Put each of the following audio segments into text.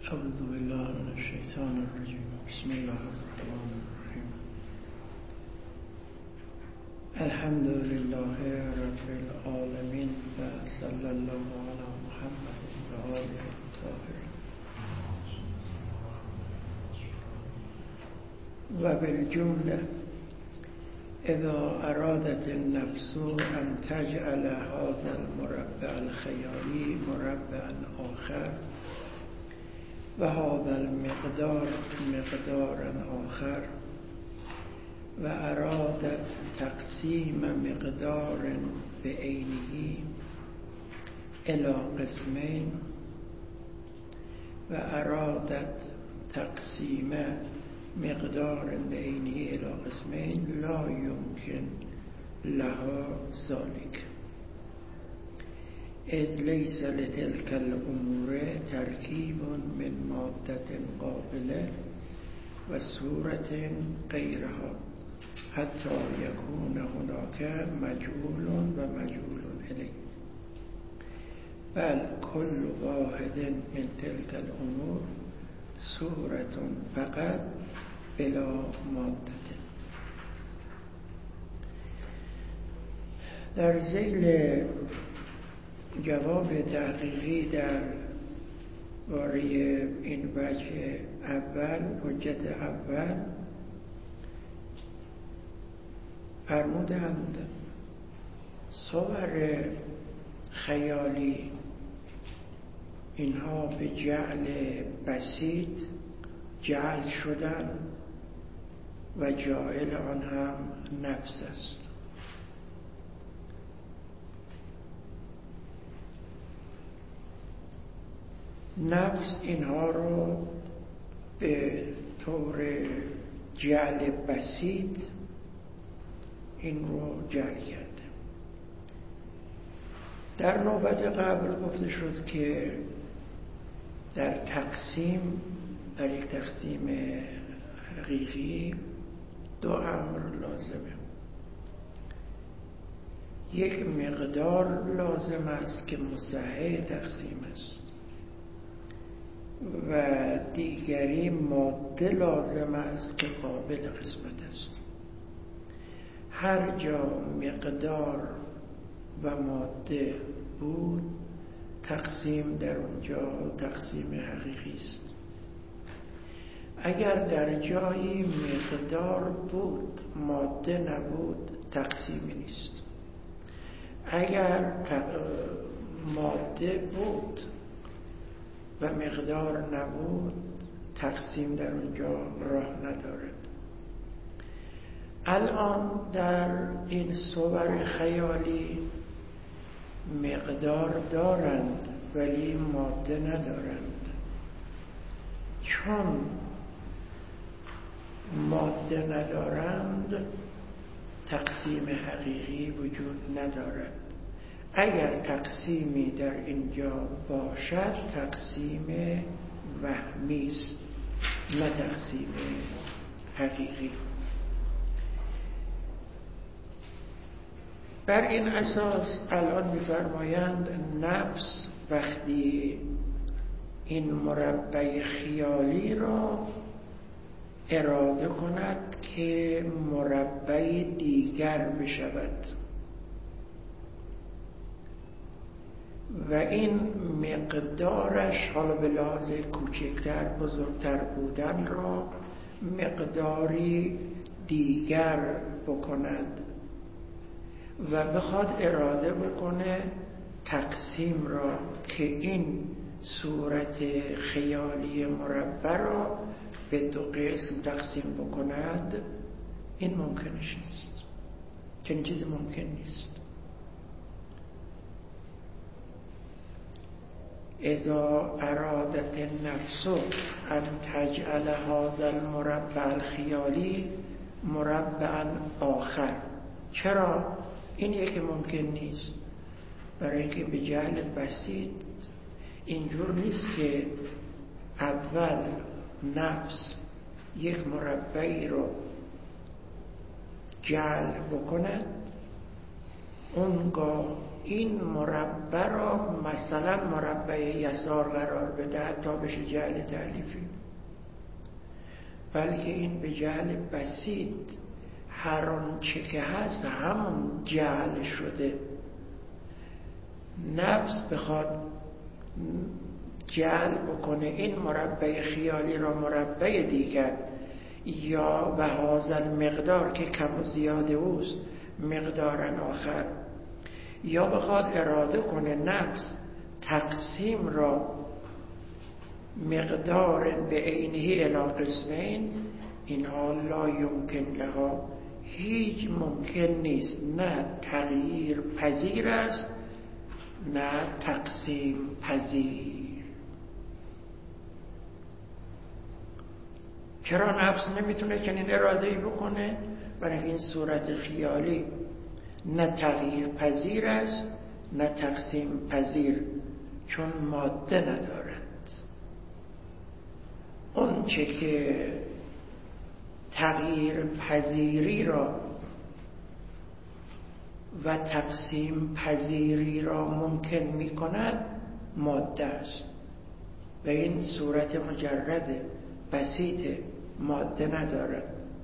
اعوذ بالله من الشیطان الرجیم. بسم الله الرحمن الرحیم. الحمد لله رب العالمین و صلی الله علی محمد و آله الطاهرین. و بالجمله اذا ارادت النفس ان تجعل هذا المربع الخیالی مربعا آخر و هذا المقدار مقدارا آخر و ارادت تقسیم مقدار بعینه الى قسمین و ارادت تقسیم مقدار بعینه الى قسمین لا يمكن لها ذلك اذ ليس لتلك الامور ترکیب من ماده قابله و صورت غیرها حتی یکون هناك مجعول و مجعول الیه، بل كل واحد من تلك الامور صورت فقط بلا ماده. در ذیل جواب تحقیقی در باره این وجه اول، حجت اول، فرمودند صور خیالی اینها به جعل بسیط جعل شدن و جاعل آن هم نفس است. نفس اینها رو به طور جعل بسیط این رو جعل کرده. در نوبت قبل گفته شد که در یک تقسیم حقیقی دو امر لازمه. یک مقدار لازم است که مصحح تقسیم است و دیگری ماده لازم است که قابل قسمت است. هر جا مقدار و ماده بود تقسیم در اونجا تقسیم حقیقی است. اگر در جایی مقدار بود ماده نبود تقسیمی نیست. اگر ماده بود و مقدار نبود تقسیم در اونجا راه ندارد. الان در این صور خیالی مقدار دارند ولی ماده ندارند. چون ماده ندارند تقسیم حقیقی وجود ندارد. اگر تقسیمی در اینجا باشد تقسیم وهمی است نه تقسیم حقیقی. بر این اساس الان می‌فرمایند نفس وقتی این مربع خیالی را اراده کند که مربع دیگر بشود و این مقدارش حالا به لحاظ کوچکتر بزرگتر بودن را مقداری دیگر بکند و بخواد اراده بکنه تقسیم را که این صورت خیالی مربع را به دو قسم تقسیم بکند، این ممکنش نیست. چنین چیزی ممکن نیست. اذا ارادت النفس ان تجعل هذا المربع الخیالی مربعا آخر. چرا؟ این یکی ممکن نیست. برای اینکه به جعل بسیط اینجور نیست که اول نفس یک مربعی رو جعل بکند، اونگاه این مربع را مثلا مربع یسار قرار بده تا بشه جعل تألیفی، بلکه این به جعل بسیط هر آنچه که هست همون جعل شده. نفس بخواد جعل بکنه این مربع خیالی را مربع دیگر یا به هذا مقدار که کم و زیاد اوست مقدارن آخر، یا بخواد اراده کنه نفس تقسیم را مقدار به عینه الی قسمین، اینها لا یمکن لها، هیچ ممکن نیست، نه تغییر پذیر است نه تقسیم پذیر. چرا نفس نمیتونه چنین اراده‌ای بکنه؟ برای این صورت خیالی نه تغییر پذیر است نه تقسیم پذیر، چون ماده ندارد. اون چه که تغییر پذیری را و تقسیم پذیری را ممکن می کند ماده است و این صورت مجرد بسیط ماده ندارد.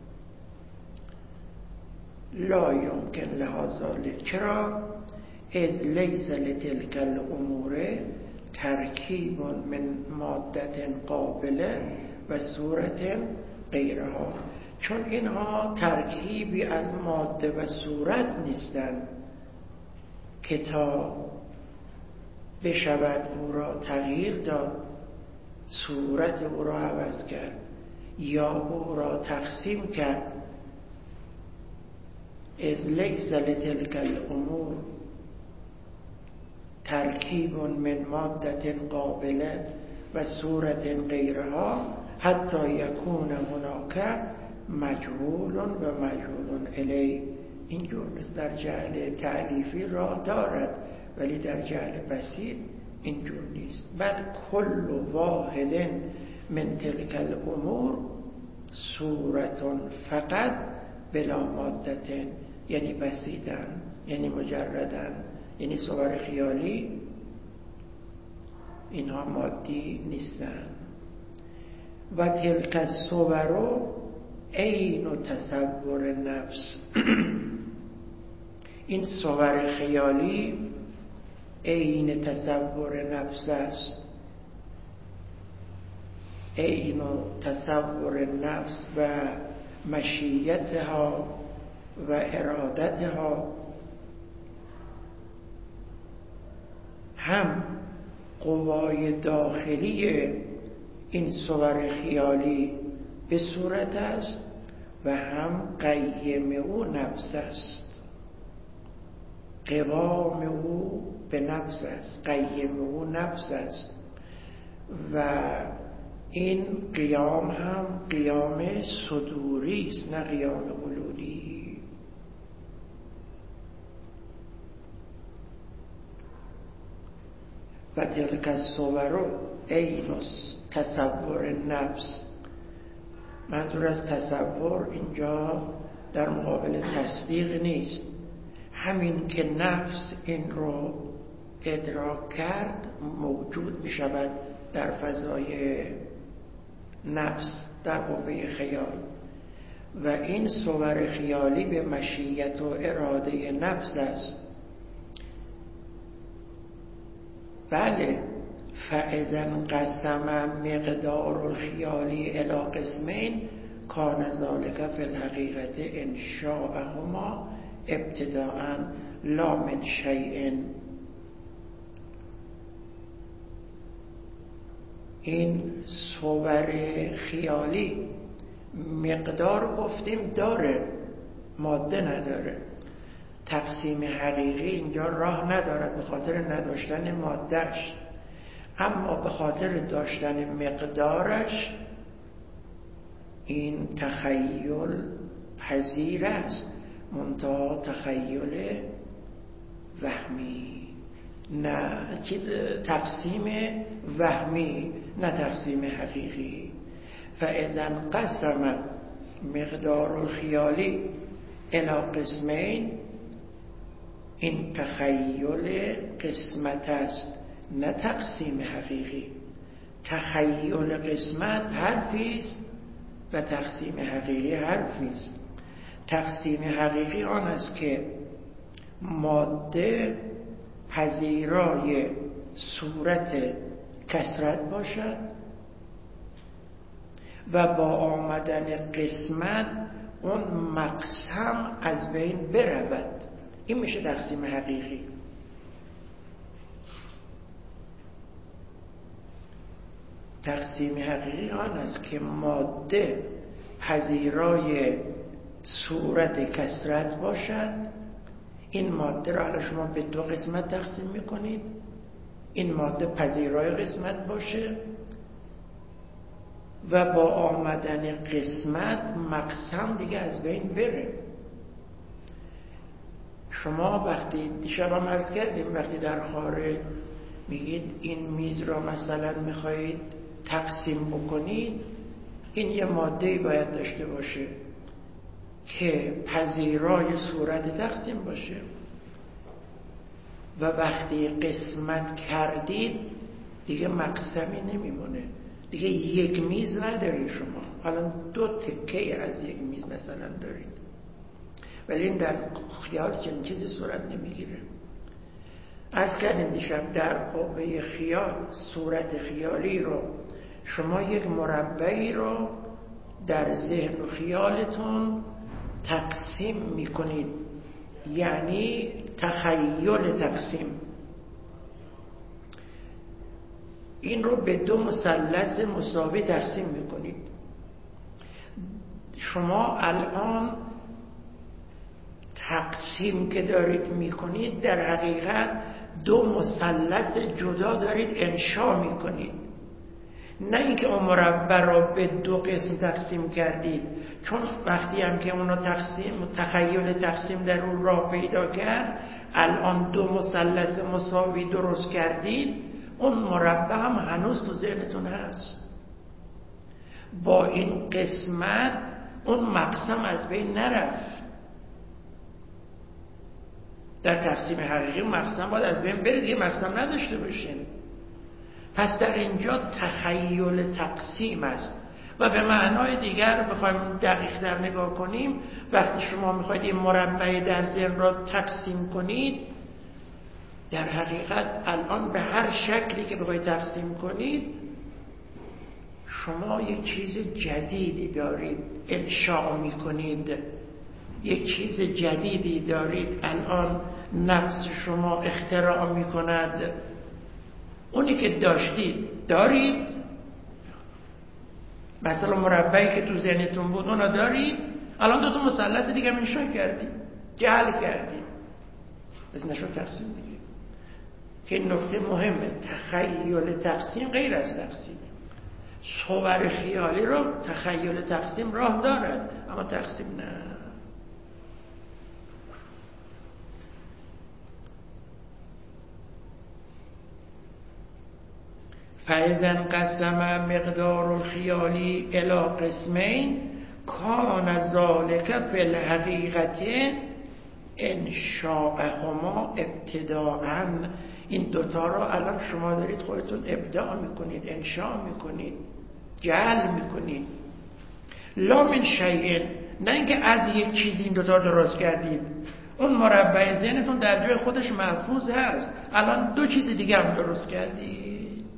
لا یمکن لها ذلک. چرا؟ اذ لیس لتلک الامور ترکیب من ماده قابله و صورت غیرها، چون اینها ترکیبی از ماده و صورت نیستند که تا بشود او را تغییر داد، صورت او را عوض کرد یا او را تقسیم کرد. اذ لیس لتلک الامور ترکیب من ماده قابله و صورت غیرها حتی یکون هناک مجهول و مجهول الیه. اینجور در جعل تألیفی راه دارد ولی در جعل بسیط اینجور نیست. بل کل واحد من تلک الامور صورت فقط بلا مادتن، یعنی بسیطن، یعنی مجردن، یعنی صور خیالی اینها مادی نیستن. و تلک الصور عین تصور نفس این صور خیالی عین تصور نفس است. عین تصور نفس و مشیتها و ارادتها هم قوای داخلی این صور خیالی به صورت است و هم قیم او نفس است. قوام او به نفس است، قیم او نفس است و این قیام هم قیام صدوری است نه قیام حلولی. و تلک الصور عین تصور نفس، منظور از تصور اینجا در مقابل تصدیق نیست، همین که نفس این رو ادراک کرد موجود می شود در فضای نفس، در قوه خیال، و این صور خیالی به مشیت و اراده نفس است. بله، فاذا انقسم مقدار الخیالی الی قسمین کان ذلک فی الحقیقت انشاءهما ابتداء لا من شیء. این صور خیالی مقدار گفتیم داره، ماده نداره. تقسیم حقیقی اینجا راه ندارد به خاطر نداشتن مادهش، اما به خاطر داشتن مقدارش این تخیل پذیر است، منتها تخیل وهمی، نه چیز تقسیم وهمی نه تقسیم حقیقی. فاذا انقسم مقدار الخیالی الی قسمین این تخیل قسمت است، نه تقسیم حقیقی. تخیل قسمت حرفی است و تقسیم حقیقی حرفی است. تقسیم حقیقی آن است که ماده پذیرای صورت کثرت باشد و با آمدن قسمت اون مقسم از بین برود. این میشه تقسیم حقیقی. تقسیم حقیقی آن است که ماده پذیرای صورت کثرت باشد. این ماده را حالا شما به دو قسمت تقسیم میکنید، این ماده پذیرای قسمت باشه و با آمدن قسمت مقسم دیگه از بین بره. شما وقتی دیشب هم عرض کردیم، وقتی در خارج میگید این میز را مثلا میخواهید تقسیم بکنید، این یه ماده‌ای باید داشته باشه که پذیرای صورت تقسیم باشه و وقتی قسمت کردید دیگه مقسمی نمیمونه، دیگه یک میز ندارید شما. حالا دو تکه از یک میز مثلا دارید، ولی این در خیال چنین چیزی صورت نمیگیره. عرض کردیم دیشب در قوه خیال، صورت خیالی رو شما یک مربعی رو در ذهن و خیالتون تقسیم میکنید، یعنی تخیل تقسیم. این رو به دو مثلث مساوی تقسیم میکنید. شما الان تقسیم که دارید میکنید در حقیقت دو مثلث جدا دارید انشا میکنید، نه اینکه اون مربع را به دو قسم تقسیم کردید. چون وقتی هم که اون تخیل تقسیم در اون راه پیدا کرد، الان دو مثلث مساوی درست کردید، اون مربع هم هنوز تو ذهنتون هست. با این قسمت اون مقسم از بین نرفت. در تقسیم حقیقی مقسم باید از بین برید، یه مقسم نداشته باشین. پس در اینجا تخیل تقسیم است. و به معنای دیگر بخوایم دقیق در نگاه کنیم، وقتی شما میخواید این مربع در ذهن را تقسیم کنید، در حقیقت الان به هر شکلی که بخواید تقسیم کنید، شما یک چیز جدیدی دارید انشاء میکنید، یک چیز جدیدی دارید الان نفس شما اختراع میکند. اونی که دارید، مثلا مربعی که تو ذهنتون بود اونا دارید، الان دو تا مثلث دیگه انشاء کردید، جعل کردید، بس نشون تقسیم دیگه. که این نکته مهمه، تخیل تقسیم غیر از تقسیم. صور خیالی رو تخیل تقسیم راه دارد، اما تقسیم نه. فاذا انقسم مقدار الخیالی الی قسمین کان ذلک فی الحقیقت انشاءهما ابتداءً. این دوتا رو الان شما دارید خودتون ابداع میکنید، انشاء میکنید، جعل میکنید. لا من شیء، نه اینکه از یک چیزی این دوتا درست کردید. اون مربع ذهنتون در جای خودش محفوظ هست، الان دو چیز دیگه هم درست کردید.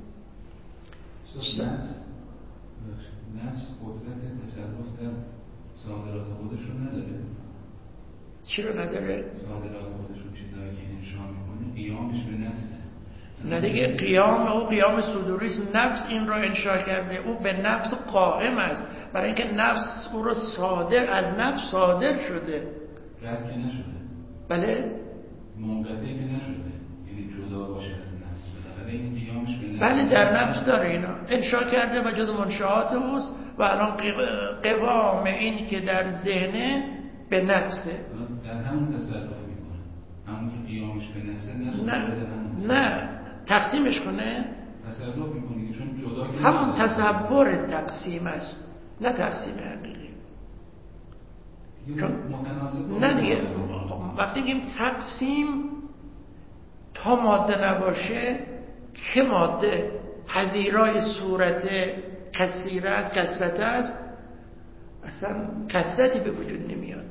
نفس قدرت تصرف در صادرات خودشون نداره. چی رو نداره؟ صادرات خودشون چیزایی که انشاء میکنه قیامش به نفسه. نه دیگه، قیام صدوریست. نفس این رو انشاء کرده، او به نفس قائم است، برای اینکه نفس او رو از نفس صادر شده. رد که نشده. بله؟ منقطع که نشده، یعنی جدا باشه از نفس. بالاخره این قیامش به نفس. بله در نفس داره، اینا انشاء کرده و جز منشآت اوست و الان قوام این که در ذهنه به نفسه. در همون تصرف میکنه، همون که قیامش به نفسه. نه تقسیمش کنه، تصرف میکنه، چون جدا که همون تصور تقسیم است، نه تقسیم حقیقی. چون نه دیگه وقتی میگیم تقسیم تا ماده نباشه که ماده پذیرای صورت کثیره است، کثرت است، اصلا کثرتی به وجود نمیاد.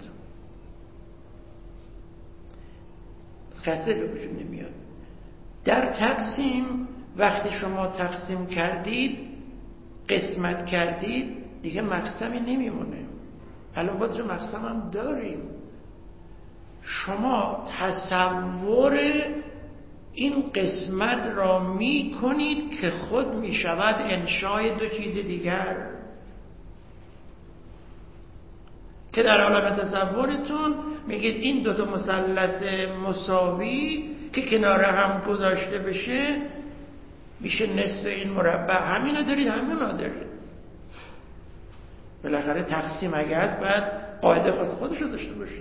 کثرتی به وجود نمیاد. در تقسیم وقتی شما تقسیم کردید، قسمت کردید، دیگه مقسمی نمیمونه. الان باید مقسم هم داریم. شما تصور این قسمت را می کنید که خود می شود انشای دو چیز دیگر، که در عالم تصورتون میگید این دوتا مثلث مساوی که کنار هم گذاشته بشه میشه نصف این مربع. همینو دارید، همینو دارید. بالاخره تقسیم اگه هست باید قاعده خاص خودش رو داشته باشه.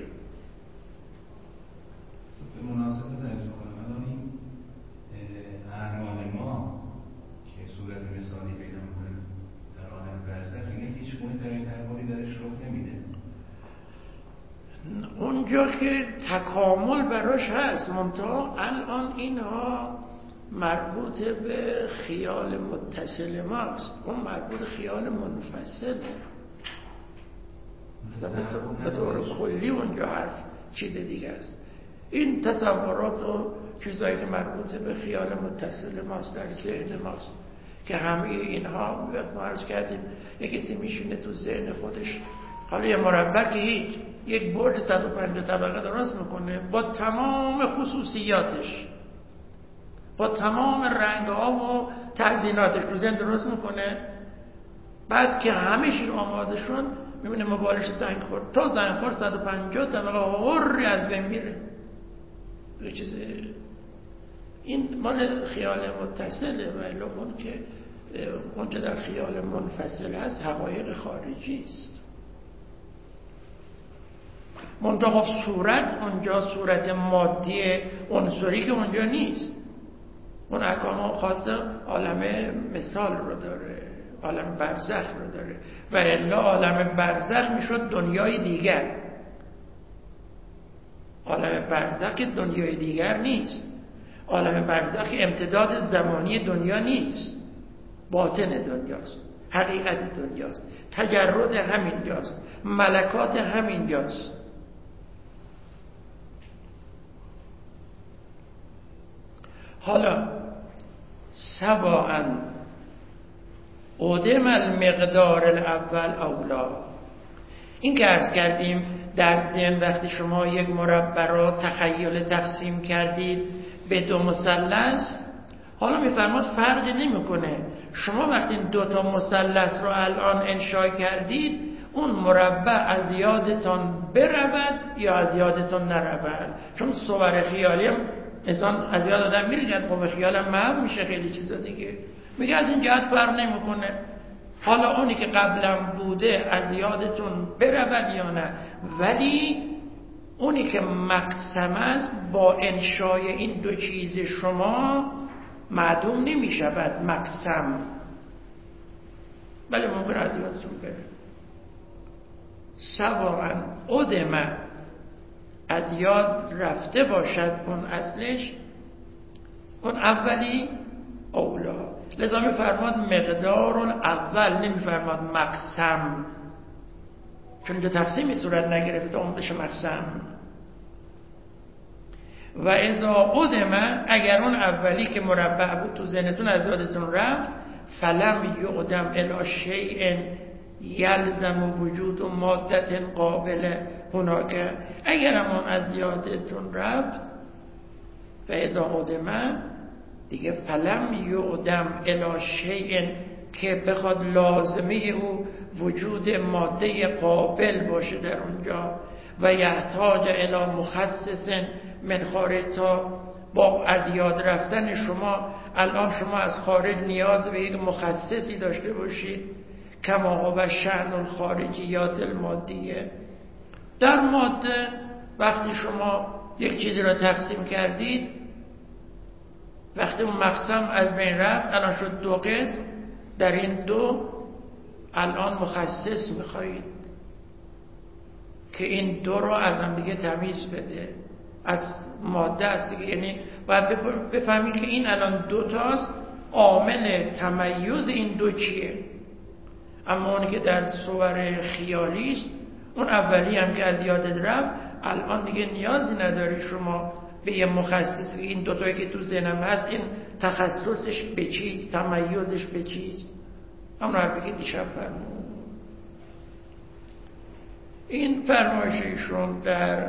به مناسبت عرض می‌کنم الان این اعمال ما که صورت مثالی پیدا می‌کنه در عالم برزخ، دیگه هیچ گونه در این تحولی درش رخ نمیده. اونجا که تکامل براش هست، منتها الان اینها مربوط به خیال متصل ماست، اون مربوط به خیال منفصل. به طور کلی اونجا حرف چیز دیگه است. این تصورات و چیزایی که مربوط به خیال متصل ماست در ذهن ماست که همه اینها وقت ما عرض کردیم یک کسی میشینه تو ذهن خودش، حالا یه مربع که هیچ، یک برج 150 طبقه درست میکنه با تمام خصوصیاتش، با تمام رنگ‌ها و تزییناتش تو ذهن درست میکنه. بعد که همه چیز آماده شد میبینه موبایلش زنگ خورد، تا زنگ خورد 150 طبقه هوری از بین میره. چیز این مال خیال متصله، ولی اون که اونجا در خیال منفصل هست حقایق خارجی است. منتها صورت اونجا صورت مادی عنصری که اونجا نیست، اون احکام خاص عالم مثال رو داره، عالم برزخ رو داره، و الا عالم برزخ میشد دنیای دیگر. عالم برزخ دنیای دیگر نیست. عالم برزخ امتداد زمانی دنیا نیست، باطن دنیاست، حقیقت دنیاست، تجرد همینجاست، ملکات همینجاست. حالا سواء عدم المقدار الاول اولا، این که عرض کردیم در ذهن وقتی شما یک مربع را تخیل تقسیم کردید به دو مثلث، حالا میفرماد فرقی نمیکنه شما وقتی دو تا مثلث رو الان انشا کردید اون مربع از یادتان برود یا از یادتان نرود. چون صور خیالی هم انسان از یاد آدم میره، خب خیال هم محو میشه، خیلی چیزا دیگه میگه از این جهت فرق نمیکنه. حالا اونی که قبلا بوده از یادتون برود یا نه، ولی اونی که مقسم است با انشای این دو چیز شما معدوم نمیشود مقسم، ولی ممکن از یادتون بره. سواء عدم، از یاد رفته باشد اون اصلش، اون اولی اولا. لذا میفرماد مقدار اول، نمیفرماد مقسم، چون اینجا تقسیمی صورت نگرفته اون بشه مقسم. و اذا عدم، اگر اون اولی که مربع بود تو ذهنتون از یادتون رفت، فلم یعدم الی شیء یلزم وجود و مادت قابل هناک، اگر همون از یادتون رفت و اذا عدم دیگه فلم یعدم الی شیء که بخواد لازمه او وجود ماده قابل باشه در اونجا، و یحتاج الی مخصص من خارج، تا با از یاد رفتن شما الان شما از خارج نیاز به یک مخصصی داشته باشید، کما هو شأن الخارجیات المادیه. در ماده وقتی شما یک چیزی را تقسیم کردید، وقتی اون مقسم از بین رفت الان شد دو قسم، در این دو الان مخصص میخواهید که این دو را از هم دیگه تمیز بده. از ماده است دیگه. یعنی باید بفهمی که این الان دوتاست، عامل تمیز این دو چیه. اما اونی که در صور خیالی است، اون اولی هم که از یادت رفت، الان دیگه نیازی نداری شما به یه مخصص این دوتایی که تو ذهنم هست این تخصصش به چیست، تمیزش به چیست. همون حرفی که دیشب فرمود. این فرمایششون در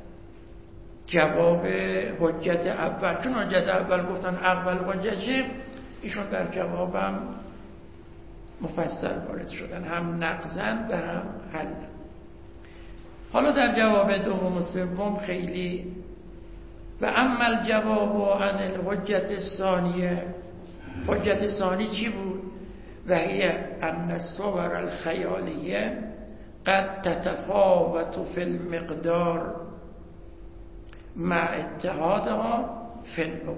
جواب حجت اول، چون حجت اول گفتن اول حجت، ایشون در جوابم مفصل وارد شدن، هم نقضن و هم حل. حالا در جواب دوم و سوم خیلی و اما الجواب عن الحجت الثانیه، حجت ثانی چی بود؟ و هی ان الصور الخیالیه قد تتفاوت فی المقدار مع اتحادها فی النوع.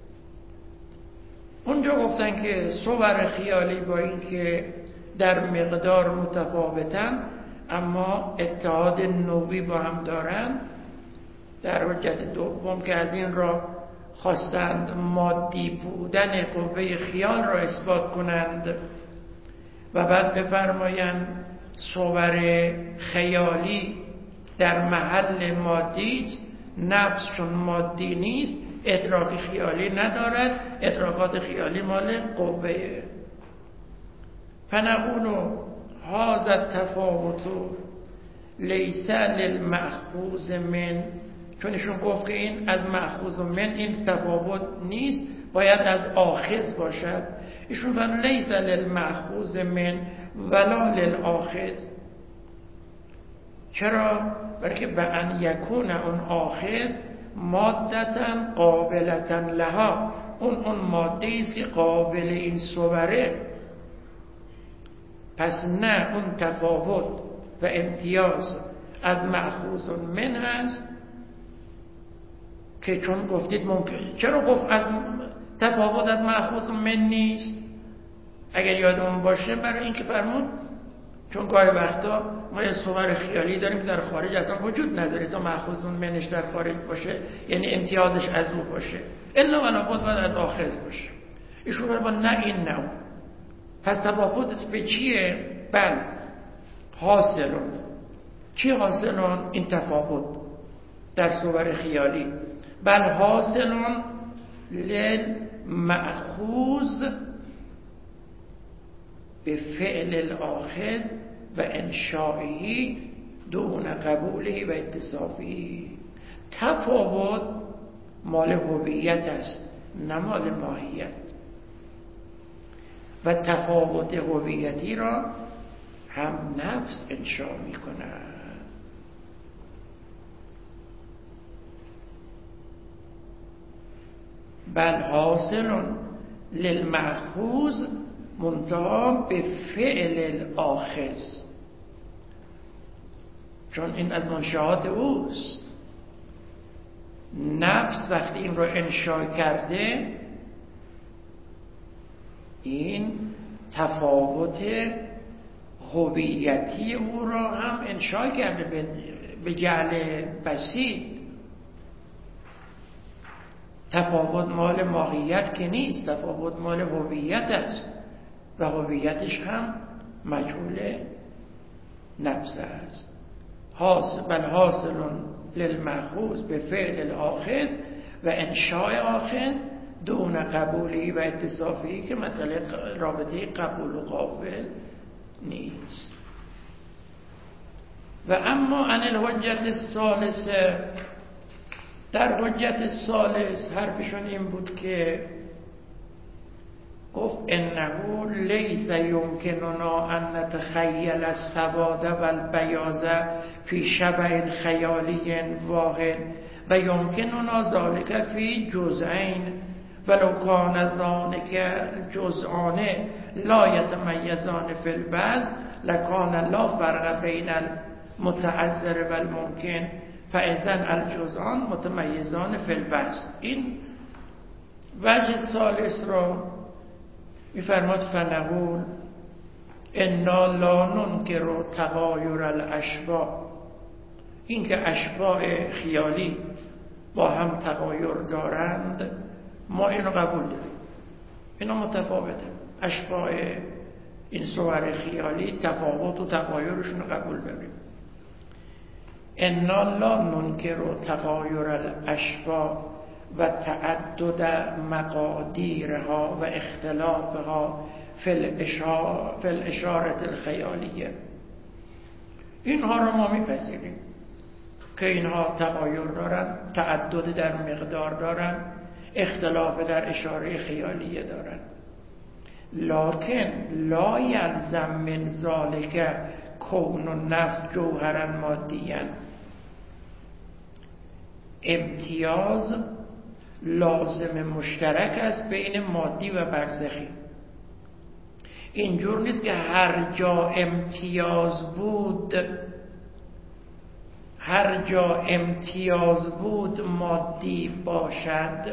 اونجا گفتن که صور خیالی با این که در مقدار متفاوتن اما اتحاد نوعی با هم دارن. در حجت دوم که از این را خواستند مادی بودن قوه خیال را اثبات کنند و بعد بفرمایند صور خیالی در محل مادی است، نفس چون مادی نیست ادراک خیالی ندارد، ادراکات خیالی مال قوه. فنقول هذا التفاوت لیس للمأخوذ من، چون ایشون گفت که این از مأخوذ من این تفاوت نیست، باید از آخذ باشد. ایشون فرمود لیس للمأخوذ من ولا للآخذ. چرا؟ بلکه به ان یکون اون آخذ مادتا قابلتا لها، اون ماده است که قابل این صوره. پس نه اون تفاوت و امتیاز از مأخوذ من هست که چون گفتید ممکن. چرا گفت از تفاوت از مأخوذ من نیست؟ اگر یادمون باشه برای این که فرمود چون گاهی وقتا ما یه صور خیالی داریم در خارج اصلا وجود نداره تا مأخوذ منش در خارج باشه، یعنی امتیازش از او باشه، الا و لابد باید از آخذ باشه. ایشون فرمود نه این نه. پس تفاوتش به چیه؟ بل حاصلون. چی حاصلون؟ این تفاوت در صور خیالی. بل حاصلون للمأخوذ به فعل الآخذ و انشائهی دون قبوله و اتصافی. تفاوت مال هویت است نه مال ماهیت، و تفاوت هویتی را هم نفس انشا می کند. بل حاصل للمأخوذ منتها به فعل الآخذ، چون این از منشآت اوست. نفس وقتی این را انشا کرده این تفاوت هویتی او را هم انشا کرده به جعل بسیط. تفاوت مال ماهیت که نیست، تفاوت مال هویت است و هویتش هم مجهول نفس است. بل حاصل للمأخوذ به فعل الآخذ و انشاء آخذ دون قبولی و اتصافی، که مسئله رابطه قبول و قابل نیست. و اما عن الحجت الثالثه، در حجت ثالث حرفشون این بود که گفت انه لیس یمکننا ان نتخیل السواد و البیاض فی شبه خیالی واحد و یمکننا ذلك فی جزئین ولو کان ذلك جزءان لا یتمیزان فی البعض لکان لا فرق بین المتعذر و الممکن فاذن الجزءان متمیزان فی البعض. این وجه ثالث را میفرماد فنقول انا لا ننکر تغایر الاشباح، این که اشباح خیالی با هم تغایر دارند، ما اینو قبول داریم. اینا متفاوته. اشباح این صور خیالی تفاوت و تغایرشون رو قبول داریم. انا لا ننکر تغایر الاشباح و تعدد مقادیرها و اختلافها فی الاشاره الخیالیه. اینها رو ما میپذیریم که اینها تغایر دارن، تعدد در مقدار دارن، اختلاف در اشاره خیالیه دارن. لکن لا یلزم من ذلک کون النفس جوهرا مادیا. امتیاز لازم مشترک است بین مادی و برزخی. اینجور نیست که هر جا امتیاز بود مادی باشد.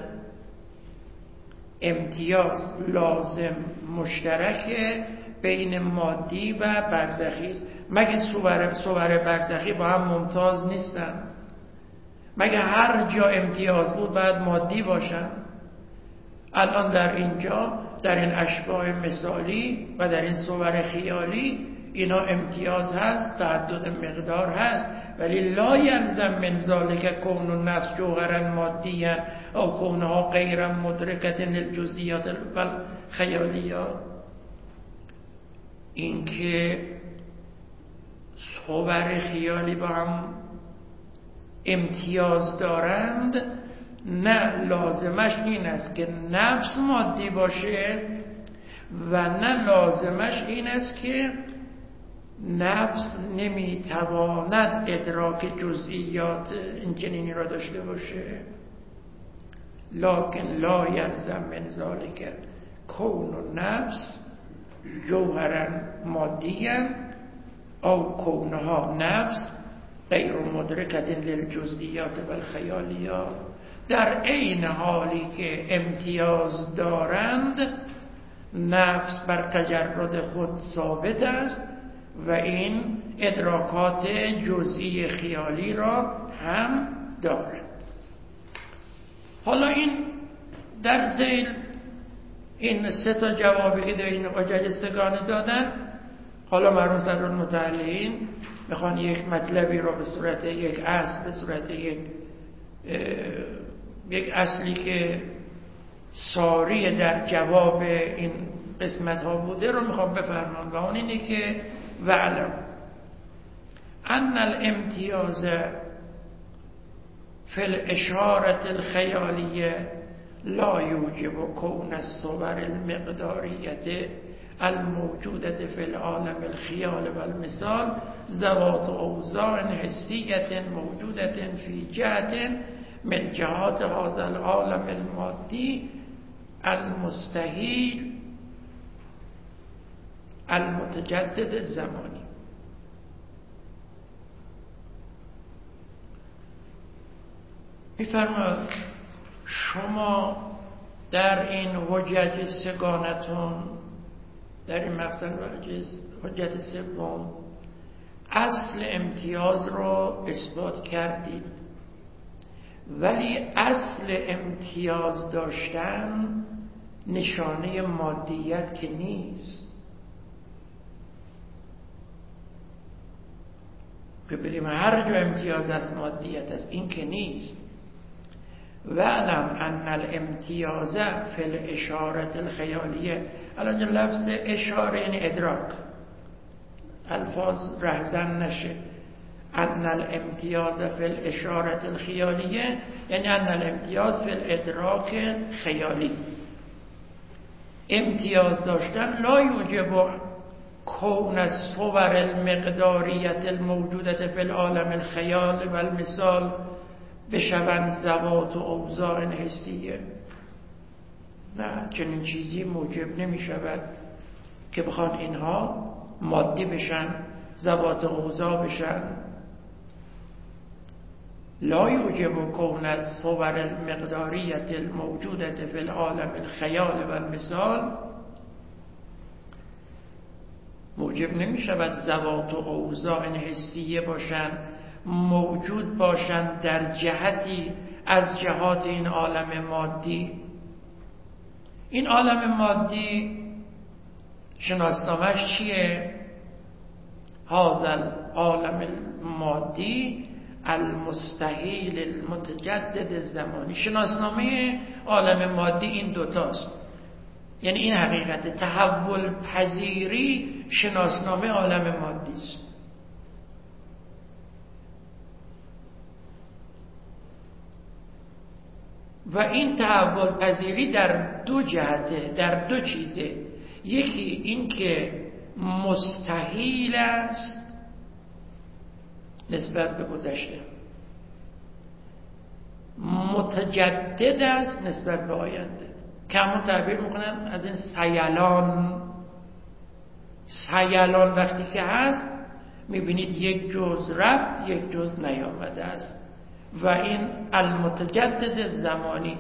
امتیاز لازم مشترک بین مادی و برزخی است. مگه صور برزخی با هم ممتاز نیستن؟ مگه هر جا امتیاز بود باید مادی باشن؟ الان در اینجا، در این اشباح مثالی و در این صور خیالی، اینا امتیاز هست، تعدد مقدار هست، ولی لا یلزم من ذلک کون النفس جوهرا مادیا او کونها غیر مدرکة للجزئیات والخیالیات. این که صور خیالی با هم امتیاز دارند، نه لازمش این است که نفس مادی باشه و نه لازمش این است که نفس نمیتواند ادراک جزئیات این چنینی را داشته باشه. لکن لا یلزم من ذلک کون النفس جوهرا مادیا او کونها نفس غیر مدرکة للجزئیات والخیالیات. در عین حالی که امتیاز دارند، نفس بر تجرد خود ثابت است و این ادراکات جزئی خیالی را هم دارد. حالا این در ذیل این سه تا جوابی که در این جلسگان دادن، حالا مرحوم صدرالمتعلین میخوان یک مطلبی را به صورت یک اصل، به صورت یک اصلی که ساری در جواب این قسمت ها بوده رو میخوام بفرمان و اون اینه که وعلم ان الامتیاز فی الاشاره الخیالیه لا یوجب کون الصور المقداریه الموجودة في العالم الخیال والمثال ذوات اوضاع حسیة موجودة في جهة من جهات هذا العالم المادی المستحیل المتجدد الزمانی. میفرماید شما در این حجت سگانتون، در این مقصد حجت سوم، اصل امتیاز رو اثبات کردید، ولی اصل امتیاز داشتن نشانه مادیت که نیست. که بگیم هر جا امتیاز از مادیت است، این که نیست. وعلم ان الامتیاز فی الاشاره الخیالیه، الان لفظ اشاره یعنی ادراک، الفاظ رهزن نشه. ان الامتیاز فی الاشاره الخیالیه یعنی ان الامتیاز فی الادراک خیالی. امتیاز داشتن لا یوجب کون الصور المقداریه الموجوده فی العالم الخیال و المثال بشوند ذوات و اوضاع حسیه. نه، چنین چیزی موجب نمی شود که بخوان اینها مادی بشن، ذوات و اوضاع بشن. لا یوجب کون الصور المقداریه الموجوده فی العالم الخیال و المثال، موجب نمی شود ذوات و اوضاع حسیه باشن، موجود باشند در جهتی از جهات این عالم مادی. این عالم مادی شناسنامه‌اش چیه؟ هذا العالم المادی المستحیل المتجدد الزمانی. شناسنامه عالم مادی این دوتاست، یعنی این حقیقت تحول پذیری شناسنامه عالم مادی است. و این تحول پذیری در دو جهته، در دو چیزه. یکی این که مستحیل است نسبت به گذشته، متجدد است نسبت به آینده، که همون تعبیر میکنن از این سیلان وقتی که هست میبینید یک جز رفت یک جز نیامده است. و این المتجدد زمانی،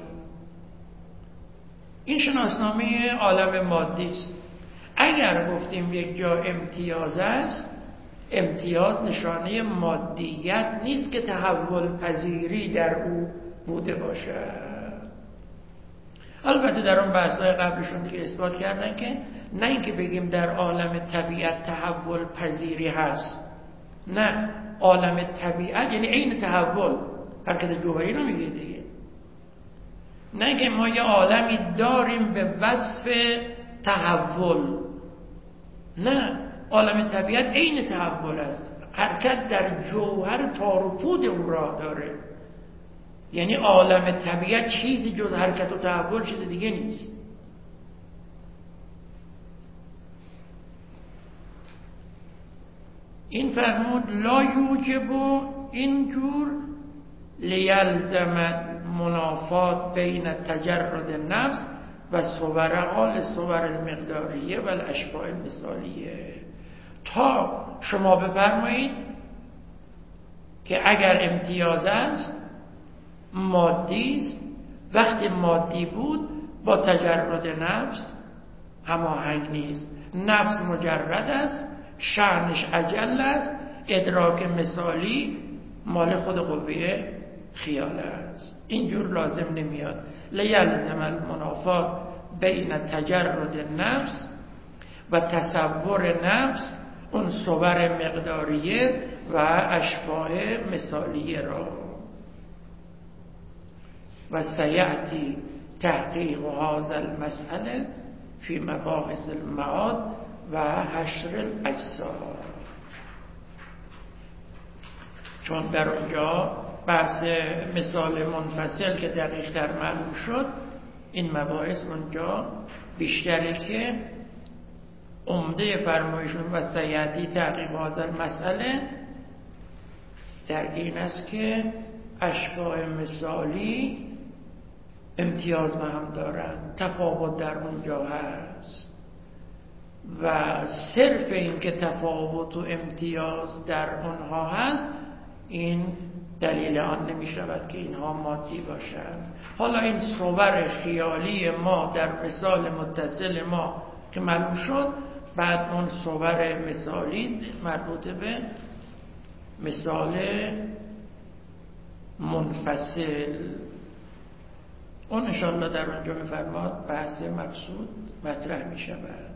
این شناسنامه عالم مادی است. اگر گفتیم یک جا امتیاز است، امتیاز نشانه مادیت نیست که تحول پذیری در او بوده باشد. البته در اون بحث‌های قبلشون دیگه اثبات کردن که نه اینکه بگیم در عالم طبیعت تحول پذیری هست، نه، عالم طبیعت یعنی عین تحول، حرکت جوهری رو میگه دیگه. نه اینکه ما یه عالمی داریم به وصف تحول، نه، عالم طبیعت عین تحول است، حرکت در جوهر تار و پود او راه داره. یعنی عالم طبیعت چیزی جز حرکت و تحول چیز دیگه نیست. این فرمود لا یوجب اینجور لیلزم منافات بین تجرد نفس و صور المقداریه و الاشباح المثالیه، تا شما بفرمایید که اگر امتیاز است مادی است، وقتی مادی بود با تجرد نفس هماهنگ نیست. نفس مجرد است، شأنش اجل است، ادراک مثالی مال خود قوه خیال است. اینجور لازم نمیاد. لیلزم المنافات بین تجرد نفس و تصور نفس اون صور مقداریه و اشباح مثالیه را. و سیأتی تحقیق هذا المسئله فی مباحث المعاد و حشر الاجساد. چون در اونجا بحث مثال منفصل که دقیق در معلوم شد، این مباحث اونجا بیشتره که عمده فرمایشون و سیأتی تحقیق هذا المسئله در این است که اشباح مثالی امتیاز به هم دارن، تفاوت در اونجا هست و صرف این که تفاوت و امتیاز در اونها هست این دلیل آن نمی شود که اینها مادی باشند. حالا این صور خیالی ما در مثال متصل ما که معلوم شد، بعد اون صور مثالی مربوط به مثال منفصل، اون انشاءالله در اونجا میفرماد بحث مقصود مطرح می شود.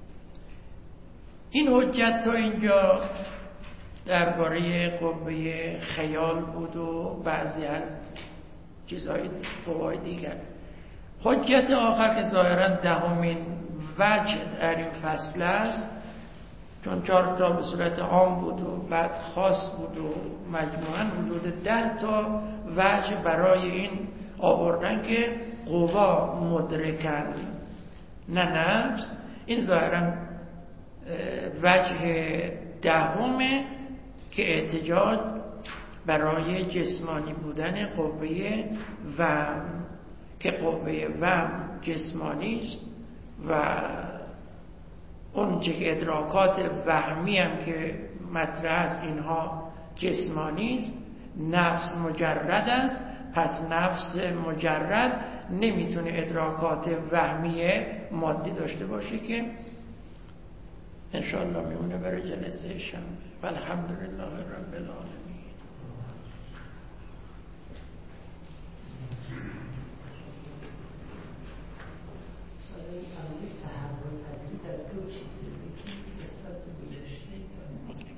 این حجت تا اینجا درباره قوه خیال بود و بعضی از چیزهای فواید دیگر. حجت آخر که ظاهرا دهمین وجه در این فصل است، چون 4 تا به صورت عام بود و بعد خاص بود و مجموعاً حدود 10 تا وجه برای این آوردن که قوا مدرکن نه نفس. این ظاهراً وجه دهمه که احتجاج برای جسمانی بودن قوه وهم، که قوه وهم جسمانی است و اون که ادراکات وهمی هم که مطرح است اینها جسمانی است. نفس مجرد است، پس نفس مجرد نمیتونه ادراکات وهمی مادی داشته باشه که انشاءالله میمونه برای جلسه شنبه. الحمدلله رب العالمین.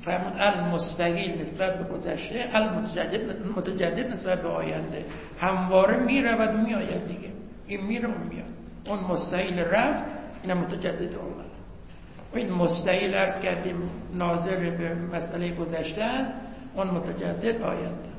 فرمود المستقیل نسبت به گذشته، المتجدد نسبت به آینده. همواره میرود و میآید دیگه، این میره و میاد. اون مستقیل رفت، این متجدد اومد. و این مستقیل عرض کردیم ناظر به مسئله گذشته است، اون متجدد آینده.